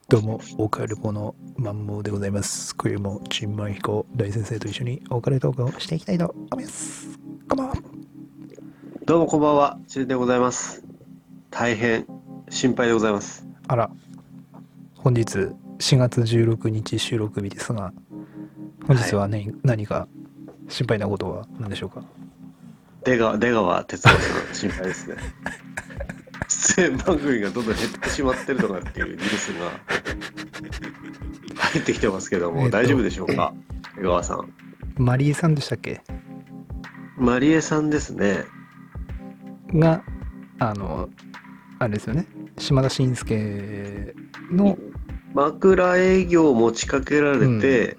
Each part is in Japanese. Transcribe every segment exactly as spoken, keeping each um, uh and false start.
どうも、オカルポのマンモーでございます。今夜も陳万彦大先生と一緒にオカルトークをしていきたいと思います。こんばんは。 どうもこんばんは、ちるでございます。大変心配でございます。 あら、本日しがつじゅうろくにち収録日ですが、本はい。 日は何何か心配なことは何でしょうか？ 出川、出川哲朗さん、心配ですね。出演番組がどんどん減ってしまってるとかっていうニュースが入ってきてますけども、 えっと、 大丈夫でしょうか、出川さん。 マリエさんでしたっけ？ マリエさんですね。 が、あの、あれですよね。島田紳介の、 枕営業を持ちかけらうん、 れて、 うん、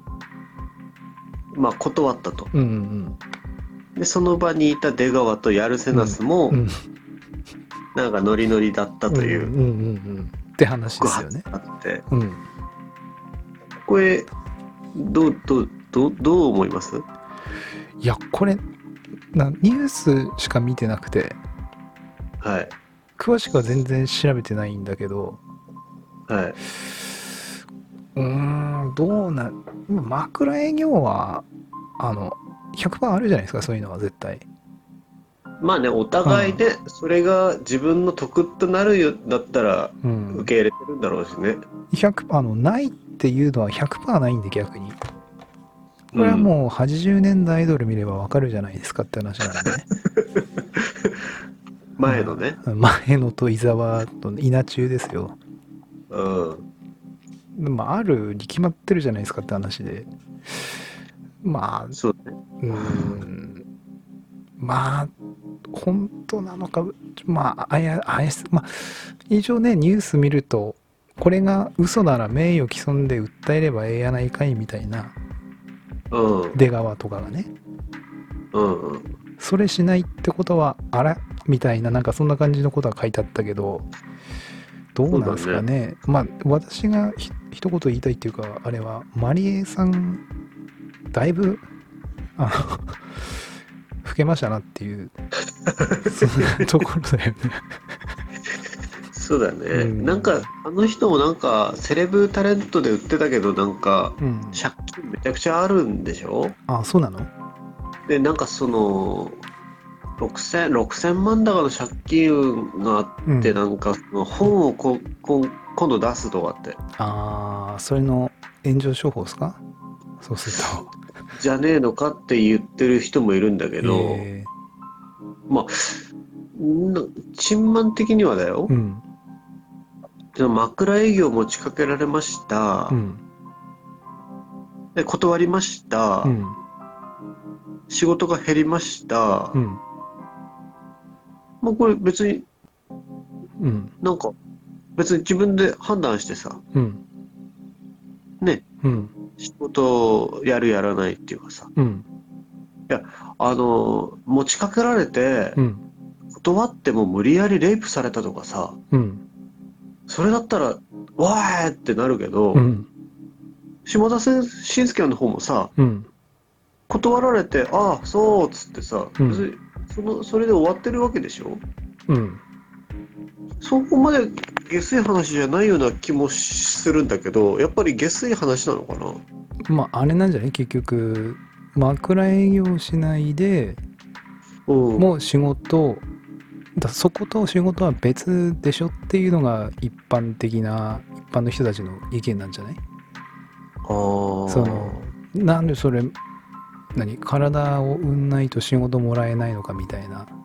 まあ断ったと。 うん、うん、 で、その場にいた出川とヤルセナうん、 スも、 うん、 なんかノリノリだったうん、うん、 といううん、って話で告発すよね。 があって、 うん。 これ、どう、どう、どう、どう思います？ いや、これ、なニュースしか見てなくて、 はい。 詳しくは全然調べてないんだけど、 はい。 うーん、どうな、枕営業は、あの、ひゃくパーセントあるじゃないですか、そういうのは絶対。 まあね、おうん。 互いで、それが自分の得となるよだったら、 うん。 受け入れてるんだろうしね。 ひゃく、あの、ないっていうのはひゃくパーセントないんで逆に。これはうん。 もうはちじゅうねんだいアイドル見ればわかるじゃないですかって話なんで。 前のね。 うん。前野と伊沢と稲中ですよ。 うん。 まあ、あるに決まってるじゃないですかって話で。まあ、 そうね。 うーん、まあ、本当なのか、まあ、あや、あやす、まあ、一応ね、ニュース見ると、これが嘘なら名誉毀損で訴えればええやないかいみたいな、 うん。 出川とかがね、 うんうん。 それしないってことは、あらみたいな、なんかそんな感じのことは書いてあったけど、どうなんですかそうだね。 ね。まあ、私がひ一言言いたいっていうか、あれは、マリエさん、だいぶ、あの、老けましたなっていう、そんなところだよね。 そうだうね。なんか、 ん。 あの人もなんか、セレブタレントで売ってたけど、なんか、 うん。 借金めちゃくちゃあるんでしょ？ あ、そうなの？ で、なんかその、ろくせん、ろくせんまん高の借金があって、 うん。 なんか、その本をここ今度出すとかって。 ああ、それの炎上商法ですか？そうすると。 じゃねえのかって言ってる人もいるんだけど、 えまあ、なチンマン的にはだー、うよ。 ん。 その枕営業を持ちかけられました。 うん。 で、断りました。 うん。 仕事が減りました。 うん。 まあ、これ別にうん。 なんか、別に自分で判断してさ、 うん。 ね、 うん。 仕事をやるやらないっていうかさ、 うん。 いや、あの、持ちかけられて、 うん。 断っても無理やりレイプされたとかさ、 うん。 それだったら、わーいってなるけど、 うん。 下田紳介の方もさ、 うん。 断られて、ああ、そうっつってさ、 うん。 別に、その、それで終わってるわけでしょ？ うん。 そこまで下水話じゃないような気もするんだけど、やっぱり下水話なのかな？ まあ、あれなんじゃない結局、枕営業しないで、 うん。 もう仕事、だそこと仕事は別でしょっていうのが一般的な、一般の人たちの意見なんじゃない？ あその、 あ、 なんでそれ、何体を産んないと仕事もらえないのかみたいな。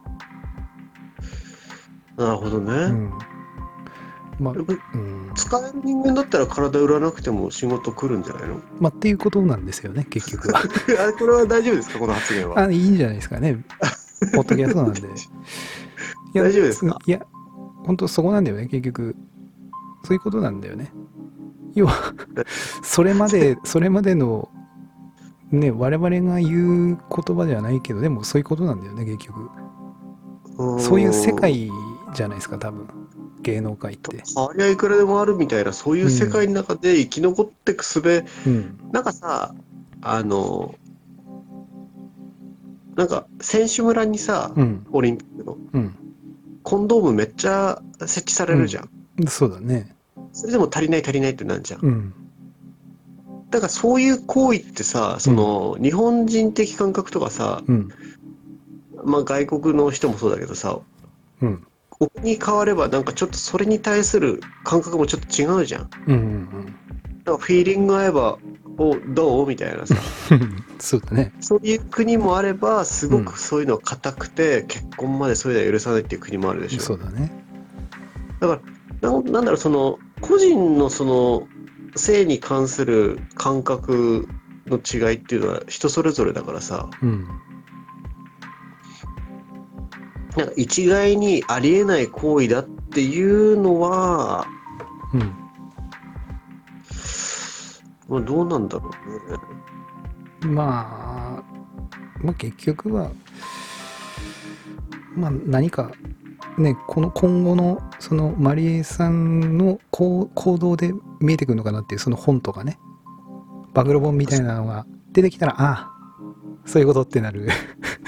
なるほどね。 うん。まあ、 やっぱうん。 使える人間だったら体売らなくても仕事来るんじゃないの？ まあ、っていうことなんですよね、結局は。 あれ、これは大丈夫ですか、この発言は？ あ、いいんじゃないですかね。ポッドキャストなんで。いや、 大丈夫ですか？ いや、本当そこなんだよね、結局。そういうことなんだよね。要は、それまで、それまでの、ね、我々が言う言葉ではないけど、でもそういうことなんだよね、結局。 うそういう世ーん。 界じゃないですか、多分。芸能界って。 ありゃいくらでもあるみたいな、そういう世うん。 界の中で生き残ってくすべ、 うん。 なんかさ、あの、なんか選手村にさ、 うん。 オリンピックの、 うん。 コンドームめっちゃ設置されうん。 るじゃん。 そうだね。 それでも足りない足りないってなんじゃん。 うんだからそういう行為ってさ、その、日本人的感覚とかさ、 うんまあ外国の人もそうだけどさ、 うんお国変わればなんかちょっとそれに対する感覚もちょっと違うじゃん。 うんうんなんかフィーリング合えば、お、どうみたいなさ。 うんそうだね。 そういう国もあれば、すごくそういうのが硬くて、結婚までそういうのは許さないっていう国もあるでしょ。 そうだね。 だからな、なんだろう、その、個人のその、性に関する感覚の違いっていうのは人それぞれだからさ、 うんなんか一概にありえない行為だっていうのは、 うんまあどうなんだろうね。 まあ、まあ結局はまあ何かね、この今後のそのマリエさんの行行動で見えてくるのかなっていう、その本とかね、暴露本みたいなのが出てきたら、ああそういうことってなる。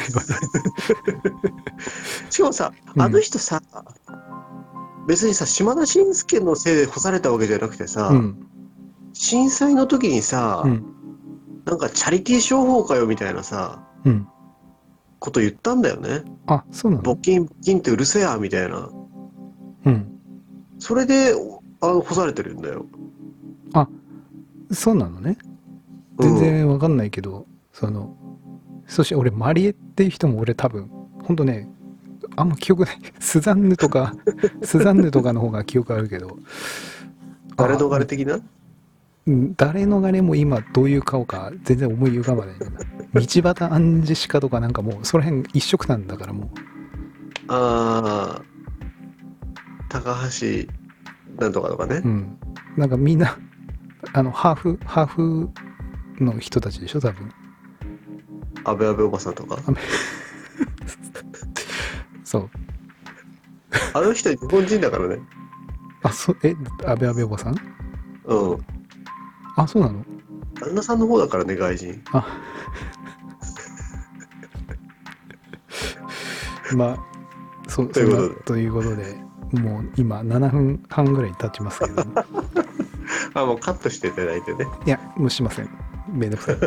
しかもさ、あの人さ、別にさ、島田紳介のせいで干されたわけじゃなくてさ、 うん震災の時にさ、 うんなんかチャリティー商法かよみたいなさ、 うんこと言ったんだよね。 あ、そうなの。 募金、募金ってうるせえや、みたいな。 うんそれで、あの、干されてるんだよ。 あ、そうなのね。全然わかんないけど、そのそして俺マリエっていう人も俺多分ほんとね、あんま記憶ない。スザンヌとかスザンヌとかの方が記憶あるけど、 誰逃れ的な？ うん誰逃れも今どういう顔か全然思い浮かばない。道端アンジェシカとかなんかもうその辺一色なんだからもう。 ああ、高橋なんとかとかね。 うん。なんかみんなあのハーフハーフの人たちでしょ多分。 安倍安倍おばさんとか。 そうあの人日本人だからね。 あそえ安倍安倍おばさん。 うん。 あそうなの。 旦那さんの方だからね、外人。 あまあそということでそんなということでもう今ななふんはんぐらい経ちますけどもあ、もうカットしていただいてね。 いやもうしません、めんどくさい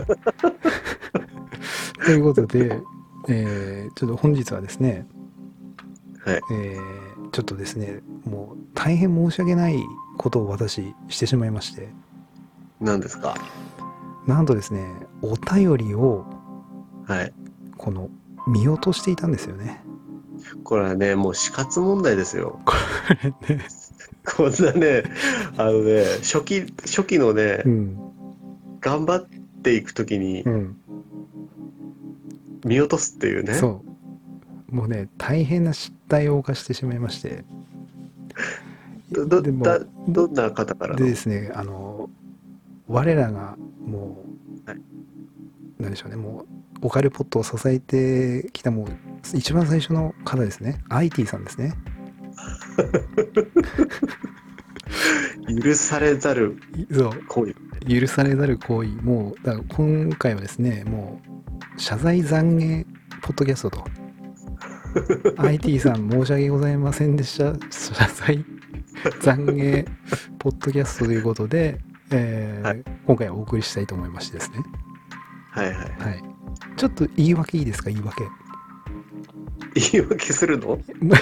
ということで、えーちょっと本日はですね、 はい。 えーちょっとですねもう大変申し訳ないことを私してしまいまして、 何ですか？ なんとですねお便りをはい。 この見落としていたんですよね。 これはね、もう死活問題ですよ。 これねこんなね、あのね、初期、初期のね、 うん頑張っていくときにうん見落とすっていうね。 そうもうね大変な失態を犯してしまいまして、 ど、ど、 でもだどんな方からの？ でですねあの我らがもう、 はいなんでしょうね、もうオカルポットを支えてきたもう一番最初の方ですね、アイティさんですね。 許されざるそう行為。 許されざる行為、もうだから今回はですねもう謝罪懺悔ポッドキャストとアイティさん申し訳ございませんでした謝罪懺悔ポッドキャストということで、えーはい今回はお送りしたいと思いましてですね。 はいはい。 はいちょっと言い訳いいですか？言い訳言い訳するの？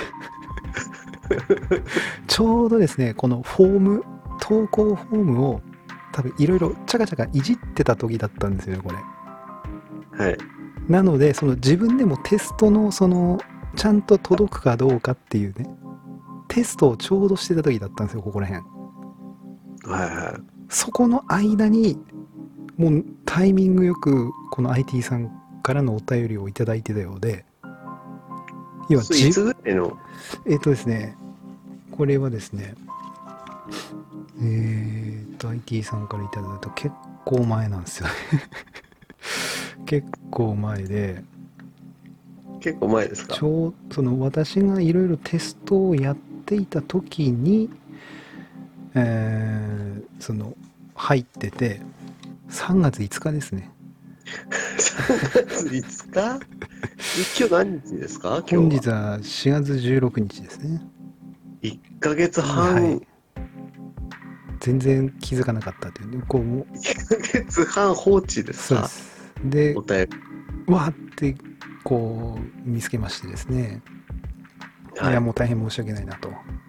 ちょうどですねこのフォーム投稿フォームを多分いろいろチャカチャカいじってた時だったんですよねこれ。 はい。 なのでその自分でもテストのそのちゃんと届くかどうかっていうねテストをちょうどしてた時だったんですよここら辺。 はいはい。 そこの間にもうタイミングよくこの アイティー さんからのお便りをいただいてたようで、要はそれいつぐらいの？ えっ、とですねこれはですねえっ、と アイティー さんからいただいた結構前なんですよね結構前で、 結構前ですか？ ちょうその私がいろいろテストをやっていた時に、えーその入っててさんがついつかですね。 さんがついつか？今日何日ですか？今本日は。 日はしがつじゅうろくにちですね。 いっかげつはんはい全然気づかなかったというね、こうもういっかげつはん放置でさ、 そうですでお便うわーってこう見つけましてですね、 り。はい。 いやもう大変申し訳ないなと、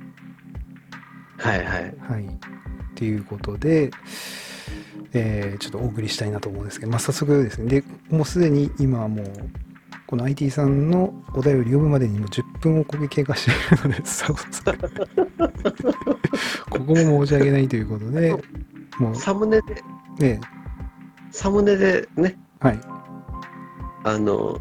はいはい。 はいっていうことで、えーちょっとお送りしたいなと思うんですけど、まあ、早速ですね、でもうすでに今はもうこの アイティー さんのお便り読むまでにもじゅっぷんを経過しているので、そうそうここも申し訳ないということで、もうサムネで、 ね、 サムネでね、 はい、 あの、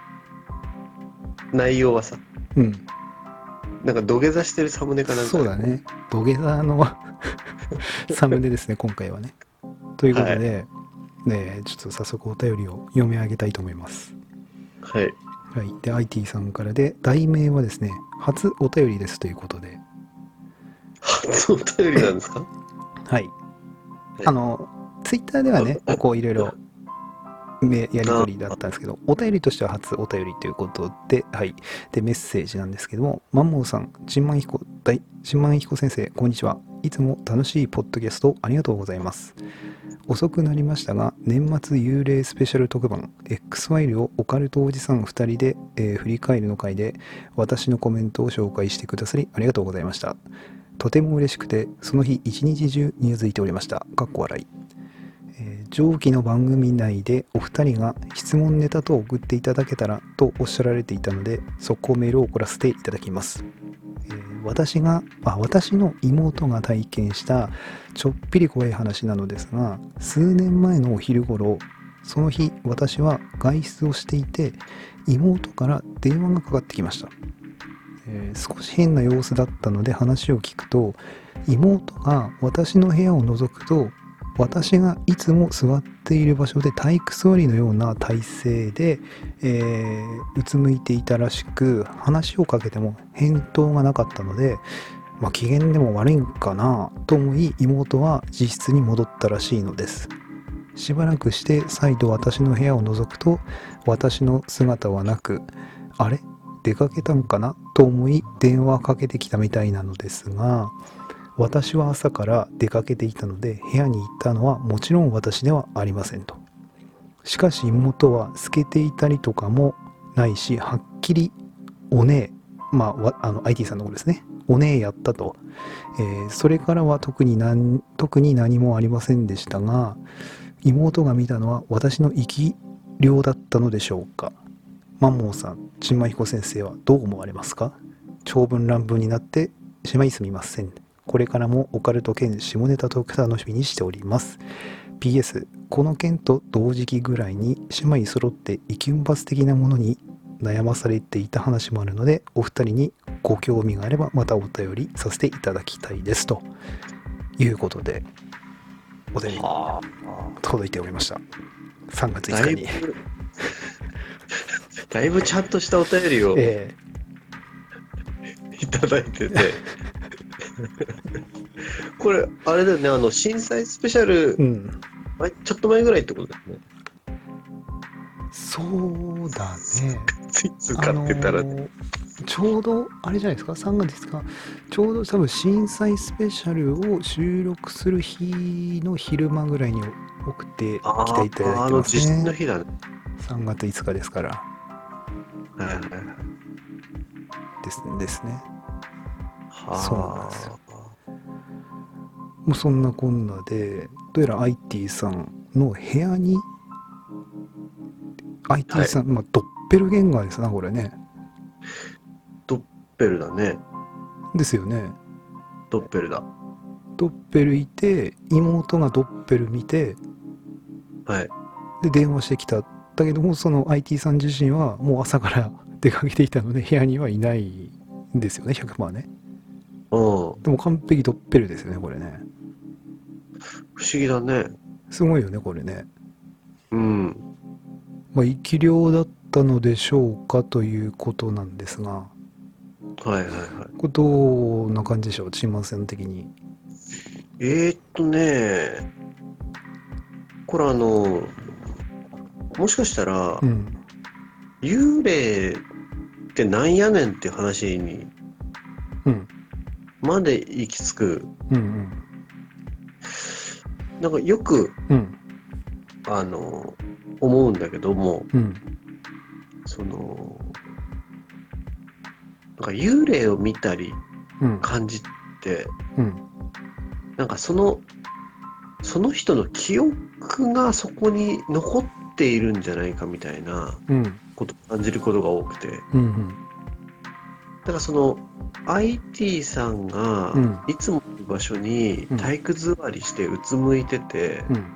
内容はさ、 うんなんか土下座してるサムネかなんかで。 そうだね、土下座のサムネですね今回はね。ということで、ね、ちょっと早速お便りを読み上げたいと思います。 はい。 はい、で アイティー さんからで、題名はですね初お便りですということで、 初お便りなんですか？ はい、あのツイッターではねこういろいろめやり取りだったんですけど、お便りとしては初お便りということで、はい、でメッセージなんですけども、マンモーさん、ちんまんひこ大ちんまんひこ先生、こんにちは。いつも楽しいポッドキャストありがとうございます。遅くなりましたが、年末幽霊スペシャル特番 X ファイルをオカルトおじさんふたりで、えー振り返るの回で私のコメントを紹介してくださりありがとうございました。とても嬉しくて、その日一日中にやづいておりました。かっこ笑い。えー上記の番組内でお二人が質問ネタと送っていただけたらとおっしゃられていたので、速攻メールを送らせていただきます。えー私があ私の妹が体験したちょっぴり怖い話なのですが、数年前のお昼頃、その日私は外出をしていて、妹から電話がかかってきました。えー少し変な様子だったので話を聞くと、妹が私の部屋を覗くと、私がいつも座っている場所で体育座りのような体勢で、えーうつむいていたらしく、話をかけても返答がなかったので、まあ、機嫌でも悪いんかなと思い、妹は自室に戻ったらしいのです。しばらくして再度私の部屋を覗くと、私の姿はなく、あれ出かけたんかなと思い電話かけてきたみたいなのですが、私は朝から出かけていたので部屋に行ったのはもちろん私ではありませんと。しかし妹は透けていたりとかもないし、はっきりおねえ、まあわあの アイティー さんの方ですね、おねえやったと、えーそれからは特に何特に何もありませんでしたが、妹が見たのは私の生き量だったのでしょうか。マンモーさん、ちんまひこ先生はどう思われますか？長文乱文になってしまいすみません。これからもオカルト兼下ネタトーク楽しみにしております。ピーエス この件と同時期ぐらいに姉妹揃って生きんバス的なものに悩まされていた話もあるので、お二人にご興味があればまたお便りさせていただきたいですということで、お便りは届いておりました。さんがついつだいぶかに。 だいぶちゃんとしたお便りをえいただいててこれあれだよね、あの震災スペシャル、 ー、うん前ちょっと前ぐらいってことだよね。 そうだね。 ついつかってたら、ね、 あのーちょうどあれじゃないですか、さんがついつか、ちょうど多分震災スペシャルを収録する日の昼間ぐらいに送ってあきていただいてますああの地震のね。 日だね。 さんがついつかですから。 はいはいはい。 ですねですね。 はそうなんですよ。もうそんなこんなで、どうやら アイティー さんの部屋に、アイティー さん、まあ、ドッペルゲンガーですな、これね。 ドッペルだね。 ですよね。 ドッペルだ。 ドッペルいて、妹がドッペル見て、 はい。 で電話してきた。だけども、その アイティー さん自身はもう朝から出かけていたので部屋にはいないんですよね、ひゃくパーセントね。 うん。 でも完璧ドッペルですよね、これね。 不思議だね。 すごいよね、これね。 うん。 まあ、生き量だったのでしょうかということなんですが、 はいはいはい。 これどんな感じでしょう、チンマンさん的に。 えー、っとね、これあの、もしかしたら、 うん。 幽霊ってなんやねんっていう話にうん。 まで行き着くうんうん。 なんかよく、 うんあの、思うんだけども、 うんその、なんか幽霊を見たりうん感じて、 うんなんかその、その人の記憶がそこに残っているんじゃないかみたいなうんことを感じることが多くて、 うんうんだからその アイティー さんがうんいつもいる場所にうん体育座りしてうつむいてて、 うん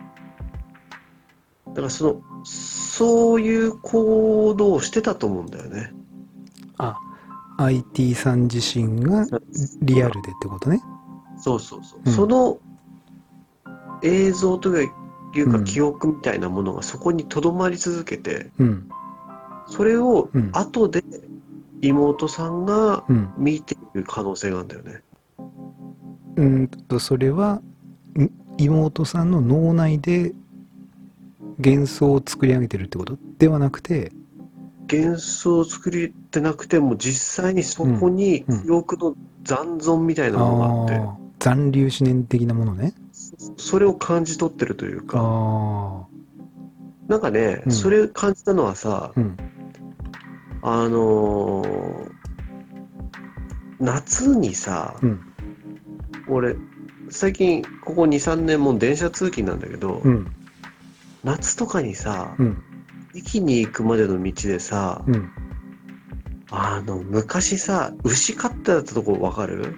だからその、そういう行動をしてたと思うんだよね。 あ アイティー さん自身がリアルでってことね。 そうそうそう。 うんその映像というかうん記憶みたいなものがそこに留まり続けて、 うんそれをうん後で妹さんがうん見ている可能性があるんだよね。 うんとそれはん妹さんの脳内で幻想を作り上げてるってことではなくて、 幻想を作りてなくても実際にそこに記憶の残存みたいなものがあって、 ああ残留思念的なものね。 それを感じ取ってるというあか、 あなんかね、 うんそれを感じたのはさ、 うんあのー夏にさ、 うん俺、最近ここに、さんねんも電車通勤なんだけど、 うん夏とかにさ、 うん駅に行くまでの道でさ、 うんあの、昔さ、牛飼ってたとこわかる？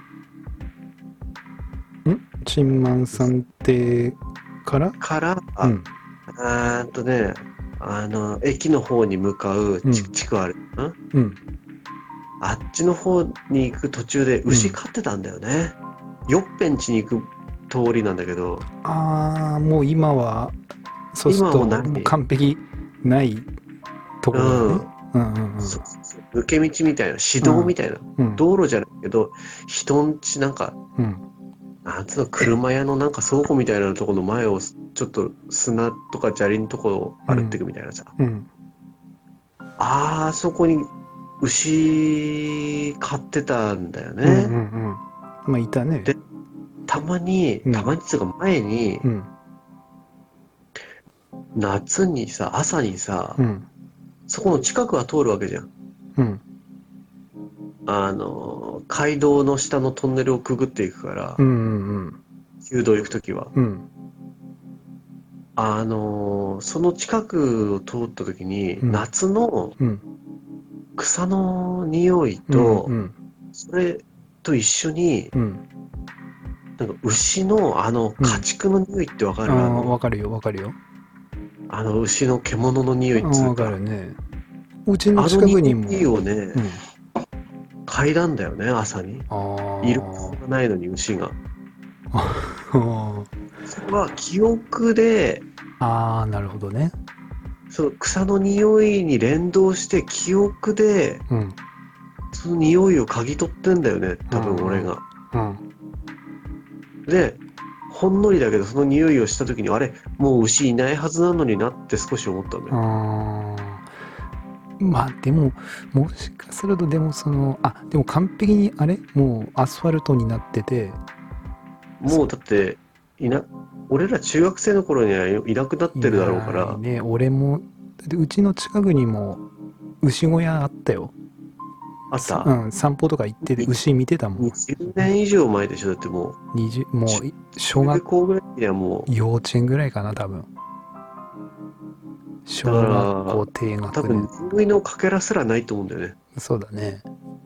んチンマンさんってからから、 うんあーんとね、あの、駅の方に向かううん地地区ある、んうんあっちの方に行く途中で牛飼ってたんだよね。よっぺんちに行く通りなんだけど、 ああもう今はそうすると今はもうないもう完璧ないところだね。 うん。 うんうんうんそうそうそう抜け道みたいな、市うん道みたいな、 うん道路じゃないけど、人んちなんか、 うんなんつうの、車屋のなんか倉庫みたいなところの前をちょっと砂とか砂利のところを歩っていくみたいなさ。 うんあーそこに牛飼ってたんだようんうんうね。 んまあいたね。 でたまに、 うんたまにっていうか前に、 うん夏にさ、朝にさ、 うんそこの近くは通るわけじゃん。 うんあの、街道の下のトンネルをくぐっていくからう、んうん旧道行くときは。 うんあの、その近くを通ったときに、 うん夏のうん草の匂いうんとう、んそれと一緒に、 うんなんか牛のあの家畜の匂いってわかある、あの、 あわかるよわかるよ。 あの牛の獣の匂いっああわかつうか、 るね。うちのあの近くにも匂いをね、 うん嗅いだんだよね、朝に。いるはずがないのに牛が。 あそれは記憶で、 あーなるほどね。 その草の匂いに連動して記憶で、 うんその匂いを嗅ぎ取ってんだよね、多分俺が。 うんで、ほんのりだけどその匂いをした時に、あれ、もう牛いないはずなのになって少し思ったんだよ。 あーまあでももしかするとでもそのあでも完璧にあれもうアスファルトになっててもうだって、いな、俺ら中学生の頃にはいなくなってるだろうから、 いないね。俺もでうちの近くにも牛小屋あったよ。 あったうん散歩とか行ってて牛見てたもん。 にじゅうねん以上前でしょ、だってもう。 にじゅうもう小中学学校ぐらいにはもう、 幼稚園ぐらいかな多分。小だから学校低多学分年。 匂いのかけらすらないと思うんだよね。 そうだね。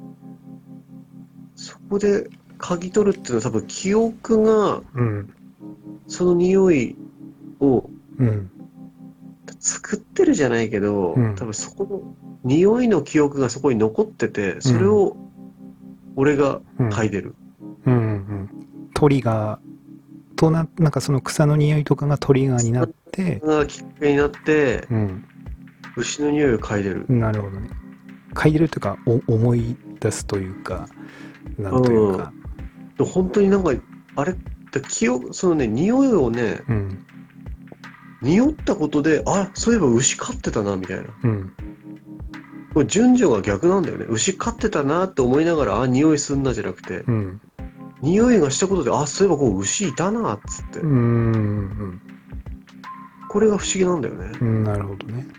そこで嗅ぎ取るっていうのは多分記憶がうんその匂いをうん作ってるじゃないけど、 うん多分そこの匂いの記憶がそこに残ってて、それを俺がうん嗅いでる。 うんうんトリガーとななんかその草の匂いとかがトリガーになってそれがきっかけになってうん牛の匂いを嗅いでる。 なるほどね。嗅いでるというかお思い出すというかなんというかで本当になんかあれって記憶、そのね、匂いをね、 うん匂ったことで、あ、そういえば牛飼ってたなみたいな。 うんこれ順序が逆なんだよね。牛飼ってたなって思いながら、あ、匂いすんなじゃなくて、 うん匂いがしたことで、あ、そういえばこう牛いたなっつって、 うーん。 これが不思議なんだよね。 うん。なるほどね。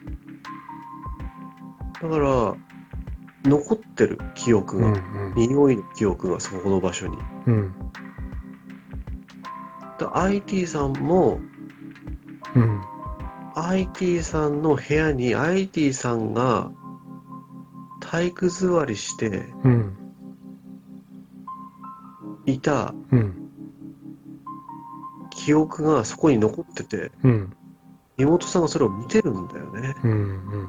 だから残ってる記憶うんが、匂いの記憶がそこの場所に。 うん。うんで アイティー さんもうんアイティー さんの部屋に アイティー さんが体育座りしてうんいたうん記憶がそこに残ってて、 うん妹さんがそれを見てるんだよね。 うんうん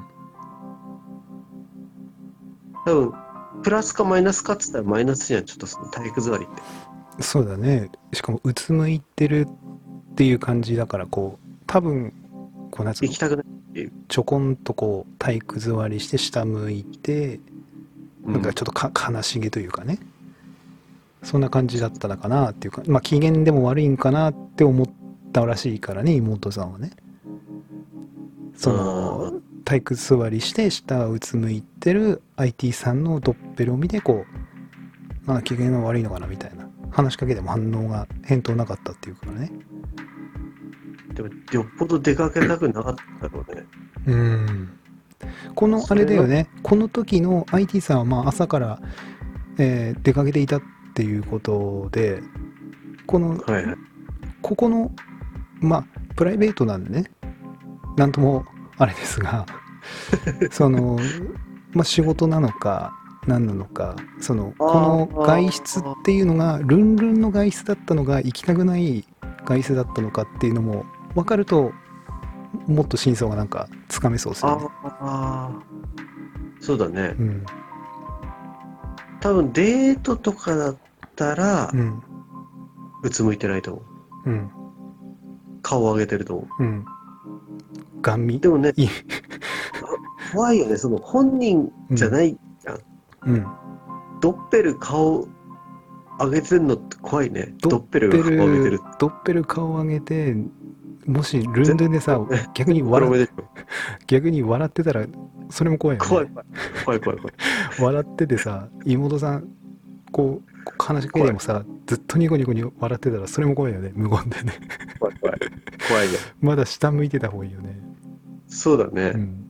多分プラスかマイナスかっつったらマイナスじゃん、ちょっとその体育座りって。 そうだね。しかもうつむいてるっていう感じだから、こう多分こうなんつうの、 行きたくないっていう。 ちょこんとこう体育座りして下向いて、なんかちょっとか悲しげというかね、そんな感じだったのかなっていうか、まあ機嫌でも悪いんかなって思ったらしいからね、妹さんはね。その体育座りして下をうつむいてる アイティー さんのドッペルを見て、こうなんか機嫌が悪いのかなみたいな、話しかけても反応が返答なかったっていうからね。 でもよっぽど出かけたくなかったろうね。 うんこのあれだよね、この時の アイティー さんはまあ朝から、えー出かけていたっていうことで、このはいはい。 ここのまあプライベートなんでね、なんともあれですがその、まあ、仕事なのか何なのか、そのこの外出っていうのがルンルンの外出だったのが行きたくない外出だったのかっていうのも分かると、もっと真相がなんかつかめそうですよね。 ああ、そうだね。 うん多分デートとかだったらう、んうつむいてないと思う。 うん顔上げてると思う。 うんガン見でもね、 いい怖いよね。その本人じゃないじゃん。 うんドッペル顔上げてるのって怖いね。ドドッペルが顔上げてる。 ドッペル顔上げて、もしルンルンでさ逆に黒目笑でしょ。 逆に笑ってたらそれも怖いよね。 怖い怖い。怖い怖い怖い。 笑っててさ、妹さんこうこう話しかけてもさ、ずっとニコニコに笑ってたらそれも怖いよね、無言でね怖い怖い。怖いね。 まだ下向いてた方がいいよね。 そうだね。 うん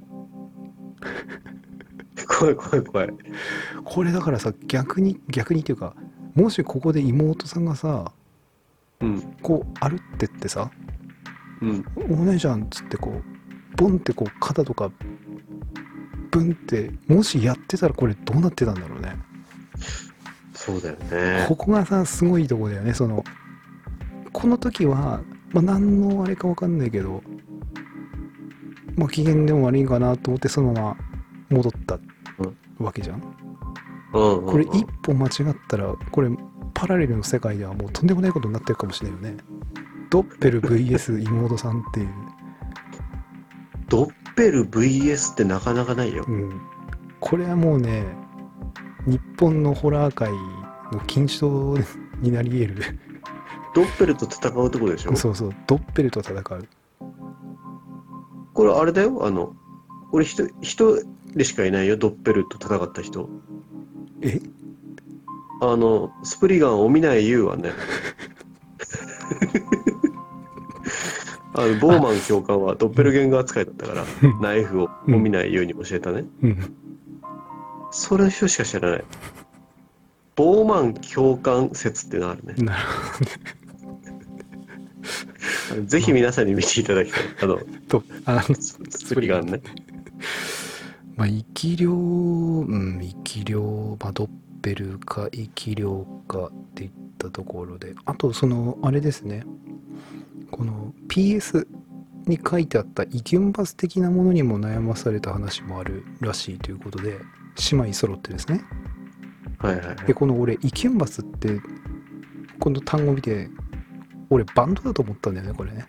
怖い怖い怖い。 これだからさ、逆に逆にっていうか、もしここで妹さんがさうん。 こう歩ってってさ、 うん。 お姉ちゃんっつってこうボンってこう肩とかブンってもしやってたら、これどうなってたんだろうね。 そうだよね。 ここがさすごいとこだよね。そのこの時は、まあ、何のあれか分かんないけど、まあ、機嫌でも悪いかなと思ってそのまま戻ったわけじゃん。 うんうんうん。 これ一歩間違ったら、これパラレルの世界ではもうとんでもないことになってるかもしれないよね。ドッペル ブイエス 妹さんっていう、 ドッペル ブイエス ってなかなかないよ。 うん、これはもうね、日本のホラー界の禁止症になり得るドッペルと戦うとこでしょ。 そうそう、ドッペルと戦う。 これあれだよ。あの、俺一人一人しかいないよ。ドッペルと戦った人。 えあの、スプリガンを見ない優はね。あのボーマン教官はドッペルゲンガー扱いだったから、ナイフを見ないように教えたね。 うんそれの人しか知らない。ボーマン教官説っていうのがあるね。 なるあのぜひ皆さんに見ていただきたい。あの、 ほど。あのススプリガンね。 まあ生き量、うん生き量、まあ、ドッペルか生き量かっていったところで、あとそのあれですね、この ピーエス に書いてあったイキュンバス的なものにも悩まされた話もあるらしいということで、姉妹揃ってですね。 はいはいはい。 でこの俺イキュンバスってこの単語見て、俺バンドだと思ったんだよね、これね。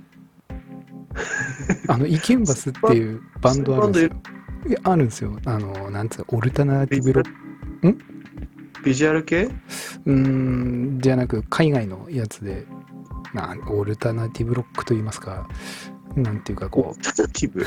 あのイキュンバスっていうバンドあるんですよ。いやあるんですよ。あのなんつうの、オルタナティブロック、んビジュアル系？ うーんじゃなく海外のやつで、なオルタナティブロックと言いますか、なんていうかオこルタナティブ。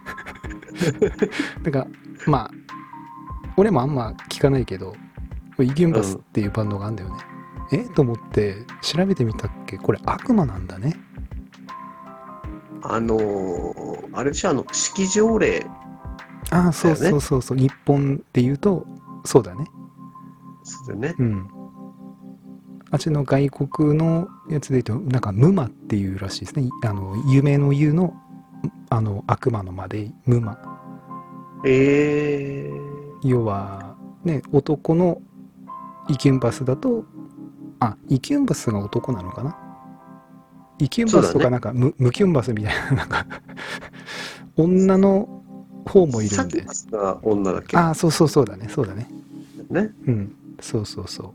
う、だからまあ俺もあんま聞かないけど、イキュンバスっていうバンドがあるんだよね。 えと思って調べてみたっけ、これ悪魔なんだね。 あのー、あれじゃあの式条例ああ、そうだよね。 そうそうそう、日本で言うとそうだね。 そうだよね。 うん。あっちの外国のやつで言うとなんかムマっていうらしいですね。あの夢の湯のあの悪魔の間でムマ。 えー、 要はね、男のイキュンバスだと、あ、イキュンバスが男なのかな。イキュンバスとかそうだね。 なんかムムキュンバスみたいな、なんか女の方もいるんで。 サキバスが女だっけああ、そうそうそうだね、そうだね。 ね。 うん、そうそうそう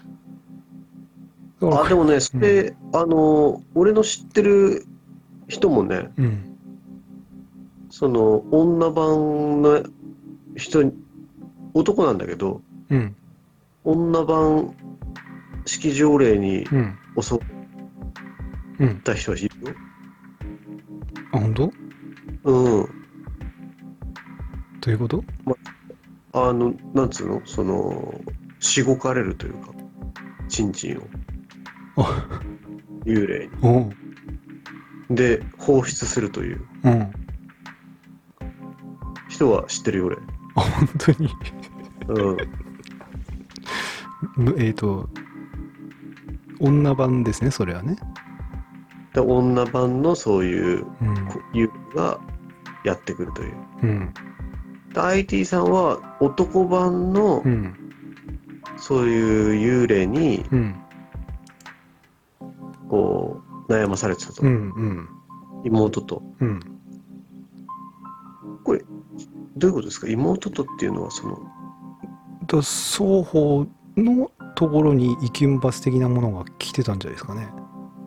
。だからあ、 これ、 でもね、それ、あのー、俺の知ってる人もね、 うん、 その女版の人、男なんだけど、 うん、 女版式条例にうん、 襲っうん。 た人はいるよ。 あ、本当？ うん。 どういうこと？ ま、あの、なんつうのその、しごかれるというか、チンチンを、 あ、 幽霊に。 おう、 で、放出するといううん。 人は知ってるよ、俺。 あ、本当に。 うん。 むえっ、と、女版ですね、それはね。 で、女版のそういううん、 こ幽霊がやってくるという。 うん、 で、アイティー さんは男版のうん、 そういう幽霊に、 うん、 こう、悩まされてたと。 うん、うん、 妹と。 うん。 これ、どういうことですか？妹とっていうのは、その、 だ双方のところにイキュンバス的なものが来てたんじゃないですかね。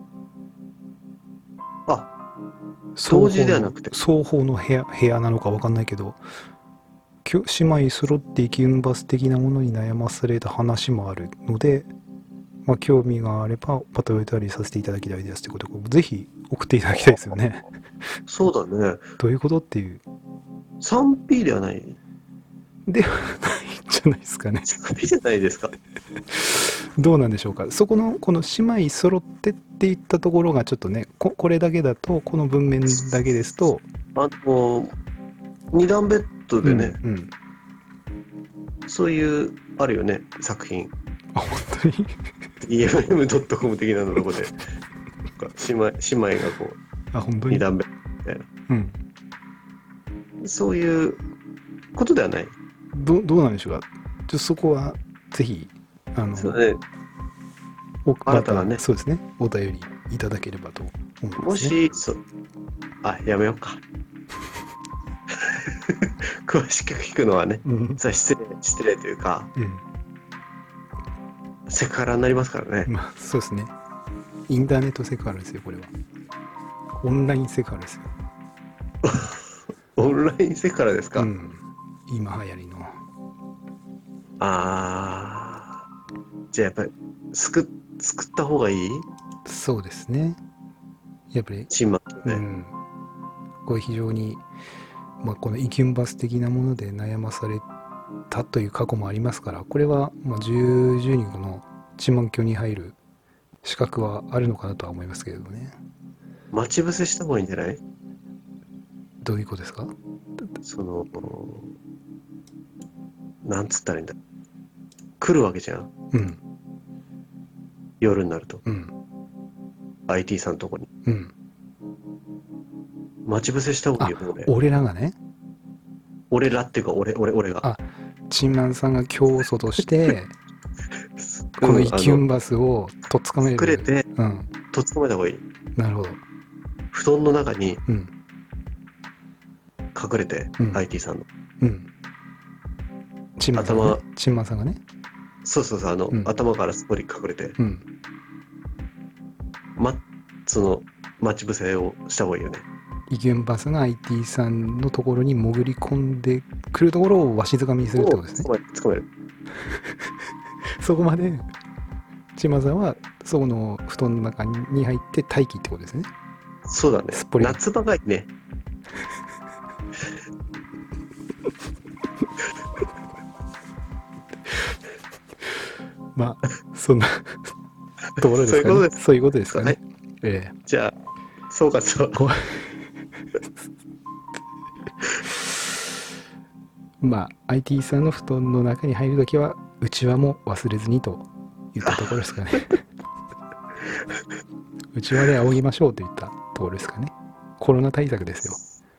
あ、 双同時方のではなくて。 双方の部屋部屋なのか分かんないけど、きょ姉妹揃ってイキュンバス的なものに悩まされた話もあるので、まあ、興味があればパトロイタリーさせていただきたいですってことをぜひ送っていただきたいですよね。 そうだね。 どういうことっていう。 スリーピー ではない。 ではないんじゃないですかね。 スリーピー じゃないですか。 どうなんでしょうか。そこのこの姉妹揃ってっていったところがちょっとね、ここれだけだと、この文面だけですと、 あの、二段ベッドうん、 でね、 うん、 そういう、あるよね、作品。 あ、本当に。 イーエムエムドットコム 的なのとこで、姉妹、姉妹がこう、 あ、本当に。 二段ベッドみたいうんな。そういうことではない。 どどうなんでしょうか。ちょそこはぜひあのそうね、 おまたあなたがね、 そうですね、お便りいただければと思いまもすね。 し、そ、あ、やめようか。詳しく聞くのはね、 うんさ失礼、失礼というか、 うんセクハラになりますからね。 まあそうですね。インターネットセクハラですよ、これは。オンラインセクハラですよ。 オンラインセクハラですか？ うん今流行りの。 あー、じゃあやっぱり、救っ、救った方がいい？ そうですね。やっぱり、 チンマとね。 うんこれ非常に、まあ、このイキュンバス的なもので悩まされたという過去もありますから、これはまあじゅう、じゅうにんの地満教に入る資格はあるのかなとは思いますけれどね。 待ち伏せした方がいいんじゃない？ どういうことですか？ その、なんつったらいいんだ。来るわけじゃん。 うん夜になると。 うんアイティー さんのとこに。 うん。 待ち伏せした方がいいあ、 よ、俺。 俺らがね、 俺らっていうか、俺、俺、俺が。 あ、チンマンさんが教祖としてこのうん、 イキュンバスをとっつかめる。 くれて、 うん、 とっ捕まえた方がいい。 なるほど。 布団の中にうん隠れて、 うんアイティー さんの。 うんチンマンさんがね、 頭チンマンさんがね、 そうそうそう、あの、 うん頭からすっぽり隠れて、 うんま、その、待ち伏せをした方がいいよね。 イキュンバスが アイティー さんのところに潜り込んでくるところをわしづかみにするってことですね。 捕まえる、捕まえる。 そこまでチンマンさんはそこの布団の中に入って待機ってことですね。 そうだねすっぽ。り夏場がいいね。 まあそんなところですかね。 そういうことです。 そういうことですかね。 はい。 えじゃあ、総括は。 えこうまあ アイティー さんの布団の中に入るときはうちわも忘れずにと言ったところですかね。うちわで仰ぎましょうと言ったところですかね。コロナ対策ですよ。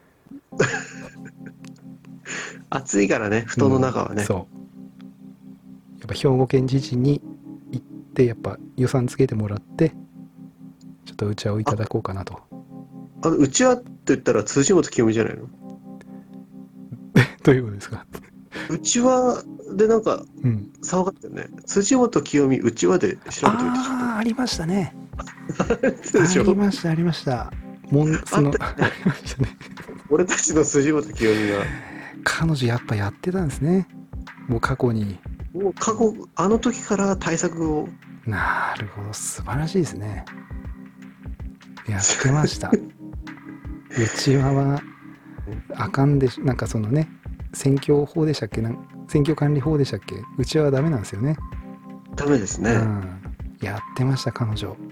暑いからね、布団のうん、 中はね。 そうやっぱ兵庫県知事に行ってやっぱ予算つけてもらってちょっとうちわをいただこうかなと。 あのうちわって言ったら辻元清美じゃないの？ どういうことですか？ うちわでなんかうん騒がってるね。辻元清美うちわで調べておいてちょっと。 ああありましたね。 でしありょ？ ましたありましたもんそのあったよね。 ありましたね。 俺たちの辻元清美が。 彼女やっぱやってたんですね、もう過去に。 もう過去、あの時から対策を。 なるほど素晴らしいですね。やってましたうちわはあかんでしなんかそのね選挙法でしたっけなん選挙管理法でしたっけうちわはダメなんですよね。 ダメですね。 うん、やってました彼女。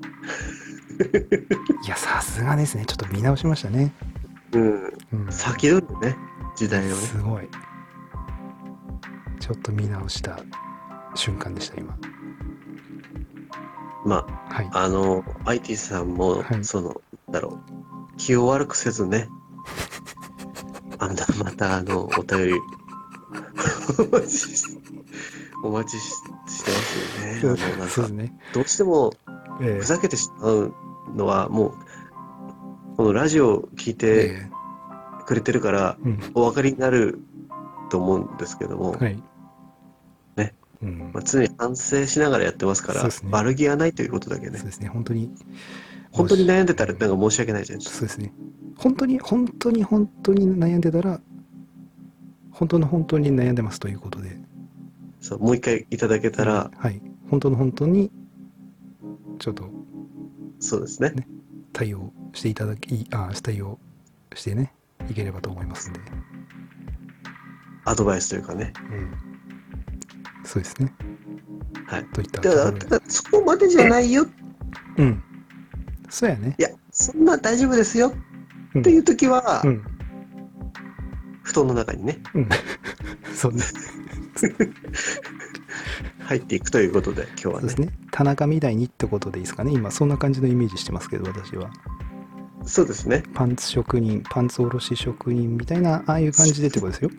いやさすがですね。ちょっと見直しましたね。 うん。 うん、 先取るね、時代をね。 すごいちょっと見直した瞬間でした今。 まはいあ、あの、アイティー さんも、 はいその、なんだろう、気を悪くせずね、あんたまたあの、お便り、お待ちし、お待ちし、してますよね。あの、なんか、 そうですね。 どうしてもえふざけてしまうのは、もう、このラジオを聞いー、 てえくれてるから、 ー、うんお分かりになると思うんですけども、 はいね、 うんまあ、常に反省しながらやってますから、 そうですね悪気はないということだけねそう。ですね本当に本当にもし悩んでたらなんか申し訳ないじゃん。 そうですね本当に本当に本当に悩んでたら本当の本当に悩んでますということで、 そう、もう一回いただけたら、 うんはい本当の本当にちょっとそうですね。 ね対応していただきあ対応してねいければと思いますんで、 アドバイスというかね。 うん、そうですねはい。 といったとだから、 ころでただそこまでじゃないよ。 うんそうやねいや、そんな大丈夫ですようんっていう時は、 うん布団の中にね、 うんそうね入っていくということで、今日はね。 そうですね田中みたいにってことでいいですかね。今そんな感じのイメージしてますけど私はそうですね。 パンツ職人パンツ卸し職人みたいなああいう感じでってことですよ。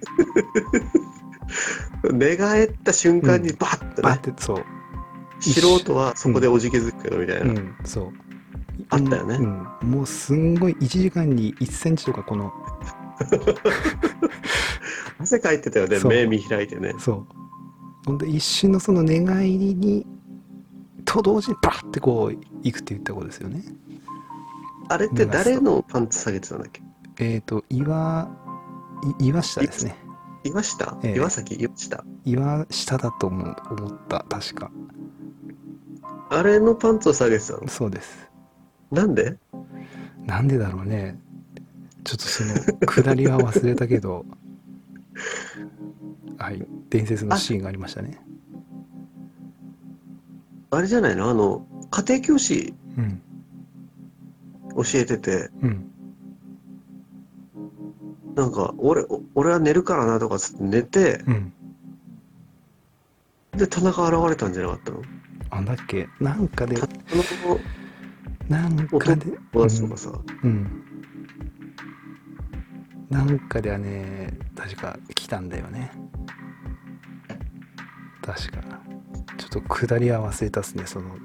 寝返った瞬間にバッとバね、 ッてそう素人はそこでおじけづくけどみたいな。 うんそうあったよねうん、もうすんごいいちじかんにいっセンチとかこの汗かいてたよね、 そう目見開いてね。 そうほんで一瞬のその寝返りにと同時にバッてこういくって言ったことですよね。 あれって誰のパンツ下げてたんだっけ？ えっ、と岩い岩下ですね。 岩下、 ええ岩崎岩下。 岩下だと思う思った確か。 あれのパンツを下げてたの？ そうです。 なんで？ なんでだろうね。ちょっとその下りは忘れたけどはい伝説のシーンがありましたね。 あれじゃないの？あの、家庭教師うん教えてて、 うんなんか、俺、お俺は寝るからなとかつって寝て、 うんで、田中現れたんじゃなかったの？ あんだっけなんかで田中のなん音かでを出すとかさ、 うん、うんなんかではね確か来たんだよね確か。ちょっと下りは忘れたっすねその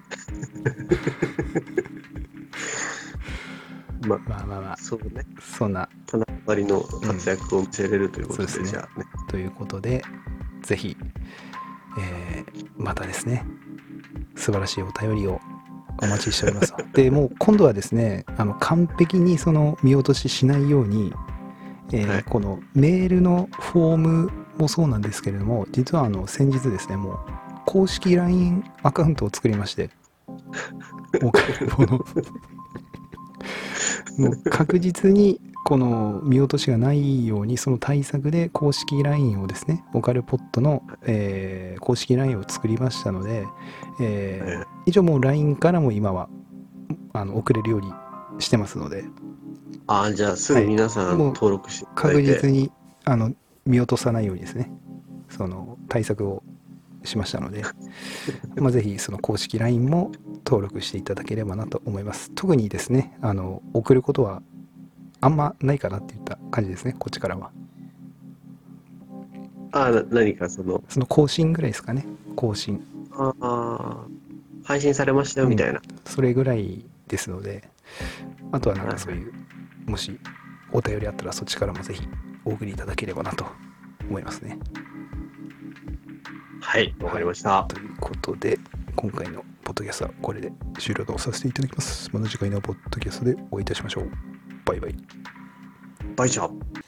まあ、 まあまあまあそうね、 そんな田中なりの活躍を見せれるということで、 うんそうですねじゃあね。 ということでぜひ、えーまたですね素晴らしいお便りをお待ちしておりますでもう今度はですねあの完璧にその見落とししないように、えーはいこのメールのフォームもそうなんですけれども実はあの先日ですねもう公式 ライン アカウントを作りましてもうこのもう確実にこの見落としがないようにその対策で公式 ライン をですねオカルポットの、えー公式 ライン を作りましたので、えーえ一応もう ライン からも今はあの送れるようにしてますので、 ああ、じゃあすぐ皆さんもう登録していただ確いて。 実にあの見落とさないようにですね、その対策をしましたので、まあ、ぜひその公式 ライン も登録していただければなと思います。特にですね、あの送ることはあんまないかなっていった感じですね、こっちからは。 ああ、な何かその、 その更新ぐらいですかね、更新。 ああ、配信されましたうん、 よみたいな。 それぐらいですので、あとはなんはいはい。 かそういう、もしお便りあったらそっちからもぜひお送りいただければなと思いますね。 はい、わかはい。 りました。 ということで、今回のポッドキャストはこれで終了とさせていただきます。また次回のポッドキャストでお会いいたしましょう。バイバイ。 バイチャー。